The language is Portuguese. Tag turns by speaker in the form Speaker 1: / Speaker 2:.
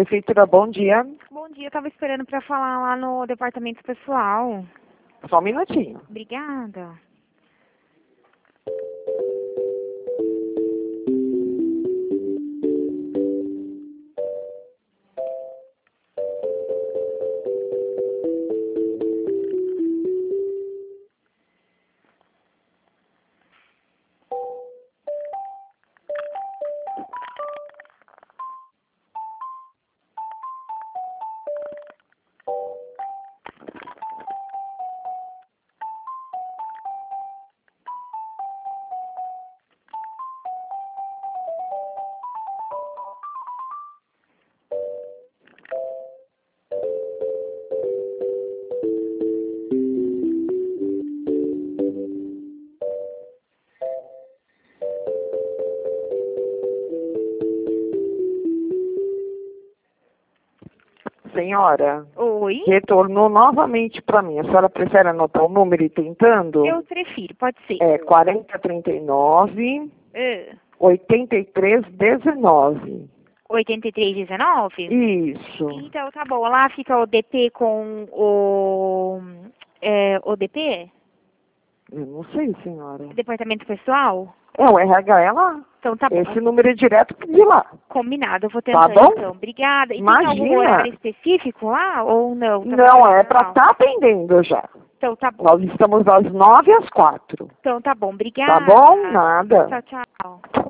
Speaker 1: Prefeitura, bom dia.
Speaker 2: Bom dia, eu tava esperando para falar lá no departamento pessoal.
Speaker 1: Só um minutinho.
Speaker 2: Obrigada.
Speaker 1: Senhora,
Speaker 2: Oi?
Speaker 1: retornou novamente para mim. A senhora prefere anotar o número e ir tentando?
Speaker 2: Eu prefiro, pode ser.
Speaker 1: É 4039
Speaker 2: Uh,
Speaker 1: 8319.
Speaker 2: 8319?
Speaker 1: Isso.
Speaker 2: Então, tá bom. Lá fica o DP com o DP?
Speaker 1: Eu não sei, senhora.
Speaker 2: Departamento pessoal?
Speaker 1: É, o RH é lá.
Speaker 2: Então, tá bom.
Speaker 1: Esse número é direto de lá.
Speaker 2: Combinado, eu vou tentar
Speaker 1: Tá bom?
Speaker 2: então. Obrigada. E tem
Speaker 1: Imagina.
Speaker 2: algum horário específico lá ou não? Tá
Speaker 1: Não,
Speaker 2: bom,
Speaker 1: é para
Speaker 2: não.
Speaker 1: estar atendendo já.
Speaker 2: Então, tá bom.
Speaker 1: Nós estamos das 9 às 4.
Speaker 2: Então, tá bom. Obrigada.
Speaker 1: Tá bom? Nada.
Speaker 2: Tchau, tchau.